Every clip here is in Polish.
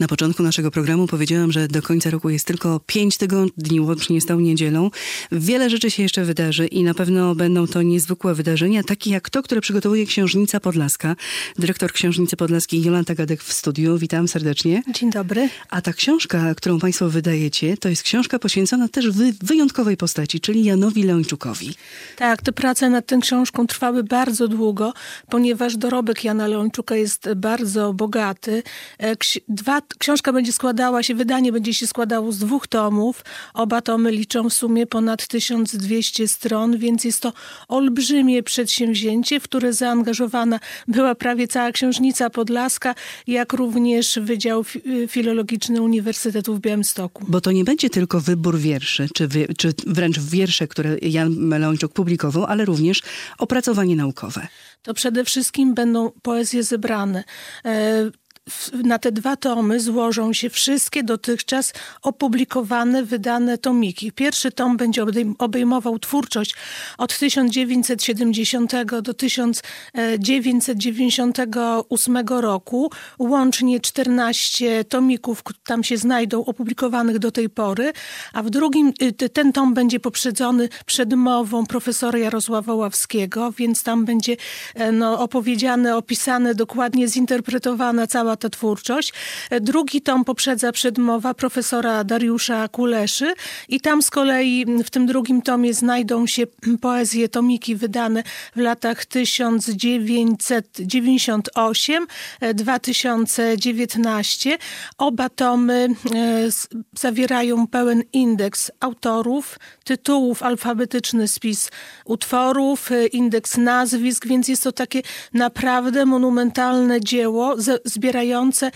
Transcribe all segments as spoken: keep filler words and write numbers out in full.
Na początku naszego programu powiedziałam, że do końca roku jest tylko pięć tygodni, łącznie z tą niedzielą. Wiele rzeczy się jeszcze wydarzy i na pewno będą to niezwykłe wydarzenia, takie jak to, które przygotowuje Książnica Podlaska. Dyrektor Książnicy Podlaskiej Jolanta Gadek w studiu. Witam serdecznie. Dzień dobry. A ta książka, którą państwo wydajecie, to jest książka poświęcona też wy- wyjątkowej postaci, czyli Janowi Leończukowi. Tak, te prace nad tą książką trwały bardzo długo, ponieważ dorobek Jana Leończuka jest bardzo bogaty. Ksi- dwa, książka będzie składała się, wydanie będzie się składało z dwóch tomów. Oba tomy liczą w sumie ponad tysiąc dwieście stron, więc jest to olbrzymie przedsięwzięcie, w które zaangażowana była prawie cała Książnica Podlaska, jak również Wydział Fi- Filologiczny Uniwersytetu w Białymstoku. Bo to nie będzie tylko wybór wierszy, czy, wy, czy wręcz wiersze, które Jan Leończuk publikował, ale również opracowanie naukowe. To przede wszystkim będą poezje zebrane. E, Na te dwa tomy złożą się wszystkie dotychczas opublikowane, wydane tomiki. Pierwszy tom będzie obejmował twórczość od tysiąc dziewięćset siedemdziesiątego do tysiąc dziewięćset dziewięćdziesiątego ósmego roku. Łącznie czternaście tomików tam się znajdą, opublikowanych do tej pory. A w drugim, ten tom będzie poprzedzony przedmową profesora Jarosława Ławskiego, więc tam będzie no, opowiedziane, opisane, dokładnie zinterpretowana cała ta twórczość. Drugi tom poprzedza przedmowa profesora Dariusza Kuleszy i tam z kolei w tym drugim tomie znajdą się poezje, tomiki wydane w latach tysiąc dziewięćset dziewięćdziesiąt osiem do dwa tysiące dziewiętnaście. Oba tomy e, zawierają pełen indeks autorów, tytułów, alfabetyczny spis utworów, e, indeks nazwisk, więc jest to takie naprawdę monumentalne dzieło z, zbierające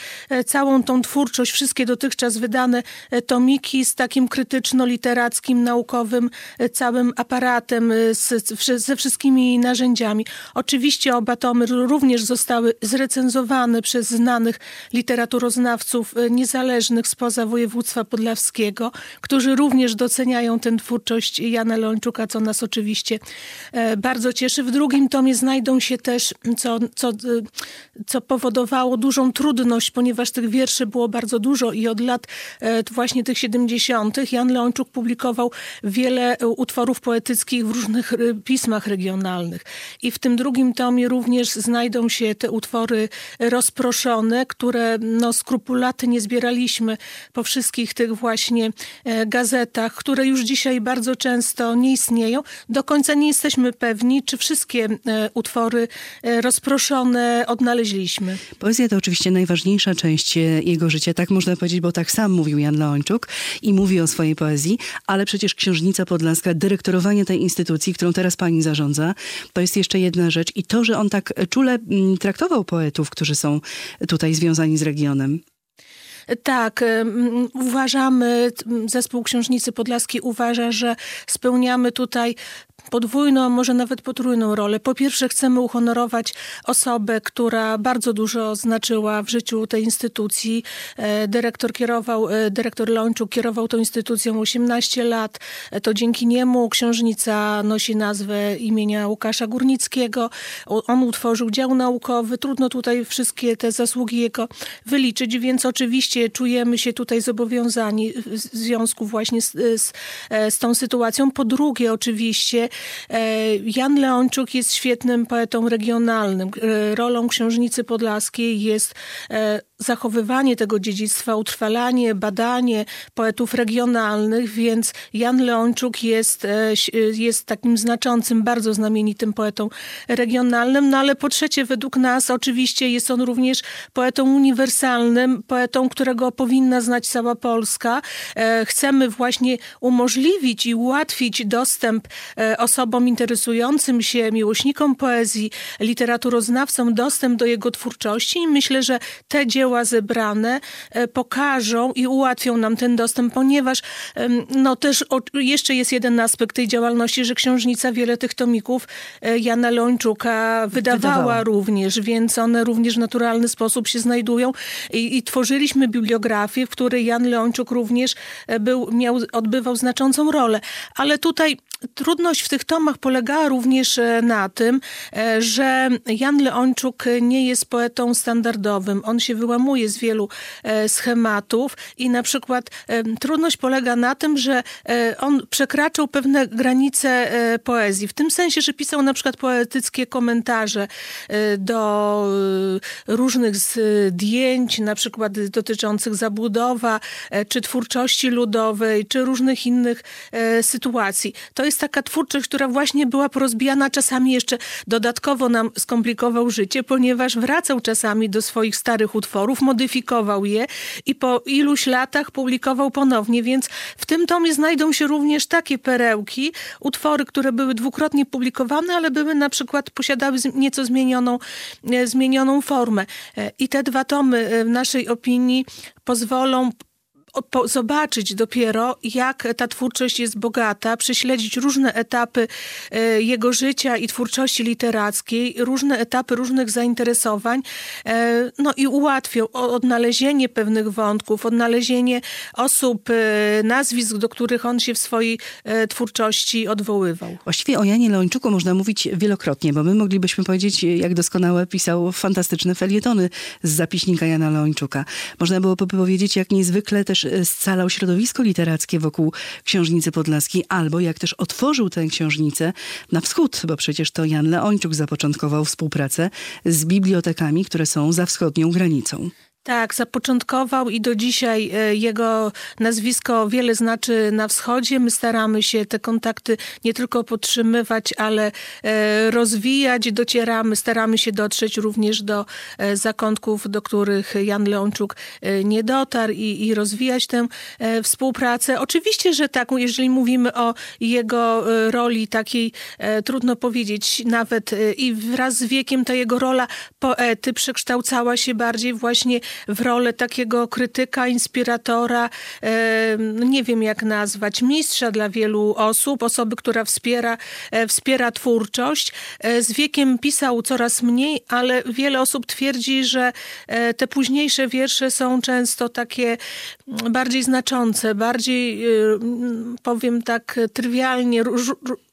całą tą twórczość, wszystkie dotychczas wydane tomiki z takim krytyczno-literackim, naukowym całym aparatem, z, ze wszystkimi narzędziami. Oczywiście oba tomy również zostały zrecenzowane przez znanych literaturoznawców niezależnych spoza województwa podlaskiego, którzy również doceniają tę twórczość Jana Leończuka, co nas oczywiście bardzo cieszy. W drugim tomie znajdą się też, co, co, co powodowało dużą trudność, ponieważ tych wierszy było bardzo dużo i od lat e, właśnie tych siedemdziesiątych Jan Leończuk publikował wiele utworów poetyckich w różnych e, pismach regionalnych. I w tym drugim tomie również znajdą się te utwory rozproszone, które no, skrupulatnie zbieraliśmy po wszystkich tych właśnie e, gazetach, które już dzisiaj bardzo często nie istnieją. Do końca nie jesteśmy pewni, czy wszystkie e, utwory e, rozproszone odnaleźliśmy. Poezja to oczywiście najważniejsza część jego życia, tak można powiedzieć, bo tak sam mówił Jan Leończuk i mówi o swojej poezji, ale przecież Książnica Podlaska, dyrektorowanie tej instytucji, którą teraz pani zarządza, to jest jeszcze jedna rzecz i to, że on tak czule traktował poetów, którzy są tutaj związani z regionem. Tak, uważamy, zespół Książnicy Podlaskiej uważa, że spełniamy tutaj podwójną, może nawet potrójną rolę. Po pierwsze chcemy uhonorować osobę, która bardzo dużo znaczyła w życiu tej instytucji. Dyrektor kierował, dyrektor Leończuk kierował tą instytucją osiemnaście lat. To dzięki niemu książnica nosi nazwę imienia Łukasza Górnickiego. On utworzył dział naukowy. Trudno tutaj wszystkie te zasługi jego wyliczyć, więc oczywiście czujemy się tutaj zobowiązani w związku właśnie z, z, z tą sytuacją. Po drugie oczywiście Jan Leończuk jest świetnym poetą regionalnym. Rolą Książnicy Podlaskiej jest zachowywanie tego dziedzictwa, utrwalanie, badanie poetów regionalnych, więc Jan Leończuk jest, jest takim znaczącym, bardzo znamienitym poetą regionalnym, no ale po trzecie według nas oczywiście jest on również poetą uniwersalnym, poetą, którego powinna znać cała Polska. Chcemy właśnie umożliwić i ułatwić dostęp osobom interesującym się, miłośnikom poezji, literaturoznawcom, dostęp do jego twórczości i myślę, że te dzieła zebrane pokażą i ułatwią nam ten dostęp, ponieważ no też jeszcze jest jeden aspekt tej działalności, że książnica wiele tych tomików Jana Leończuka wydawała, wydawała. również, więc one również w naturalny sposób się znajdują i, i tworzyliśmy bibliografię, w której Jan Leończuk również był, miał, odbywał znaczącą rolę. Ale tutaj trudność w tych tomach polegała również na tym, że Jan Leończuk nie jest poetą standardowym. On się wyłamuje wyłamuje z wielu e, schematów i na przykład e, trudność polega na tym, że e, on przekraczał pewne granice e, poezji. W tym sensie, że pisał na przykład poetyckie komentarze e, do e, różnych zdjęć, na przykład dotyczących zabudowa, e, czy twórczości ludowej, czy różnych innych e, sytuacji. To jest taka twórczość, która właśnie była porozbijana, czasami jeszcze dodatkowo nam skomplikował życie, ponieważ wracał czasami do swoich starych utworów, modyfikował je i po iluś latach publikował ponownie, więc w tym tomie znajdą się również takie perełki, utwory, które były dwukrotnie publikowane, ale były na przykład, posiadały nieco zmienioną, zmienioną formę. I te dwa tomy w naszej opinii pozwolą Po, zobaczyć dopiero, jak ta twórczość jest bogata, prześledzić różne etapy e, jego życia i twórczości literackiej, różne etapy różnych zainteresowań, e, no i ułatwią odnalezienie pewnych wątków, odnalezienie osób, e, nazwisk, do których on się w swojej e, twórczości odwoływał. Właściwie o Janie Leończuku można mówić wielokrotnie, bo my moglibyśmy powiedzieć, jak doskonale pisał fantastyczne felietony z zapiśnika Jana Leończuka. Można byłoby powiedzieć, jak niezwykle też scalał środowisko literackie wokół Książnicy Podlaskiej, albo jak też otworzył tę książnicę na wschód, bo przecież to Jan Leończuk zapoczątkował współpracę z bibliotekami, które są za wschodnią granicą. Tak, zapoczątkował i do dzisiaj jego nazwisko wiele znaczy na wschodzie. My staramy się te kontakty nie tylko podtrzymywać, ale rozwijać. Docieramy, staramy się dotrzeć również do zakątków, do których Jan Leończuk nie dotarł i, i rozwijać tę współpracę. Oczywiście, że tak, jeżeli mówimy o jego roli takiej, trudno powiedzieć nawet i wraz z wiekiem ta jego rola poety przekształcała się bardziej właśnie w rolę takiego krytyka, inspiratora, e, nie wiem jak nazwać, mistrza dla wielu osób, osoby, która wspiera, e, wspiera twórczość. E, z wiekiem pisał coraz mniej, ale wiele osób twierdzi, że e, te późniejsze wiersze są często takie bardziej znaczące, bardziej, e, powiem tak trywialnie, róż,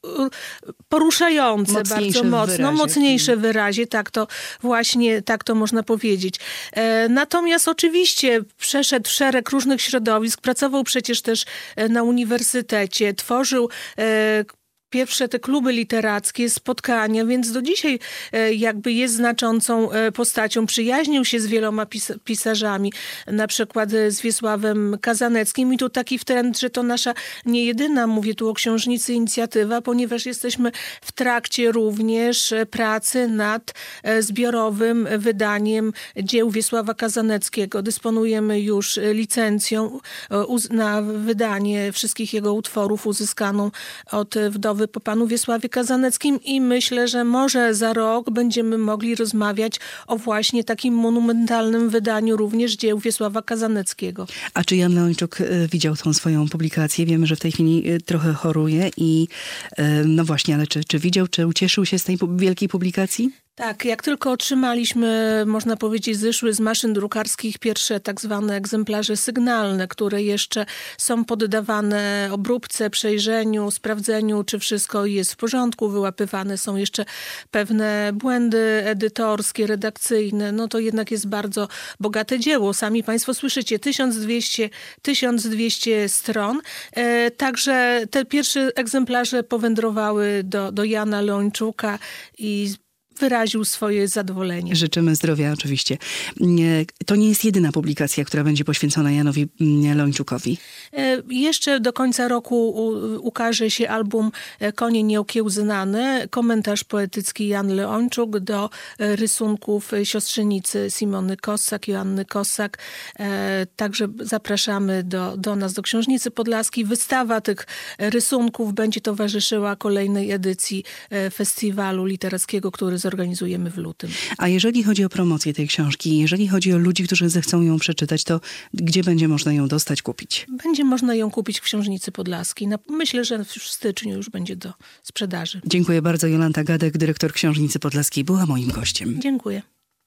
poruszające mocniejsze bardzo mocno, w wyrazie. mocniejsze w wyrazie, tak to właśnie, tak to można powiedzieć. E, natomiast oczywiście przeszedł szereg różnych środowisk, pracował przecież też na uniwersytecie, tworzył e, pierwsze te kluby literackie, spotkania, więc do dzisiaj jakby jest znaczącą postacią. Przyjaźnił się z wieloma pis- pisarzami, na przykład z Wiesławem Kazaneckim i tu taki trend, że to nasza nie jedyna, mówię tu o książnicy, inicjatywa, ponieważ jesteśmy w trakcie również pracy nad zbiorowym wydaniem dzieł Wiesława Kazaneckiego. Dysponujemy już licencją na wydanie wszystkich jego utworów uzyskaną od wdowy po panu Wiesławie Kazaneckim i myślę, że może za rok będziemy mogli rozmawiać o właśnie takim monumentalnym wydaniu również dzieł Wiesława Kazaneckiego. A czy Jan Leończuk widział tą swoją publikację? Wiemy, że w tej chwili trochę choruje i no właśnie, ale czy, czy widział, czy ucieszył się z tej wielkiej publikacji? Tak, jak tylko otrzymaliśmy, można powiedzieć, zeszły z maszyn drukarskich pierwsze tak zwane egzemplarze sygnalne, które jeszcze są poddawane obróbce, przejrzeniu, sprawdzeniu, czy wszystko jest w porządku, wyłapywane są jeszcze pewne błędy edytorskie, redakcyjne, no to jednak jest bardzo bogate dzieło. Sami państwo słyszycie, tysiąc dwieście stron. E, także te pierwsze egzemplarze powędrowały do, do Jana Leończuka i wyraził swoje zadowolenie. Życzymy zdrowia oczywiście. To nie jest jedyna publikacja, która będzie poświęcona Janowi Leończukowi. Jeszcze do końca roku ukaże się album Konie nieokiełznane, komentarz poetycki Jan Leończuk do rysunków siostrzenicy Simony Kossak, Joanny Kossak. Także zapraszamy do, do nas, do Książnicy Podlaskiej. Wystawa tych rysunków będzie towarzyszyła kolejnej edycji festiwalu literackiego, który zorganizujemy w lutym. A jeżeli chodzi o promocję tej książki, jeżeli chodzi o ludzi, którzy zechcą ją przeczytać, to gdzie będzie można ją dostać, kupić? Będzie można ją kupić w Książnicy Podlaskiej. Myślę, że w styczniu już będzie do sprzedaży. Dziękuję bardzo. Jolanta Gadek, dyrektor Książnicy Podlaskiej, była moim gościem. Dziękuję.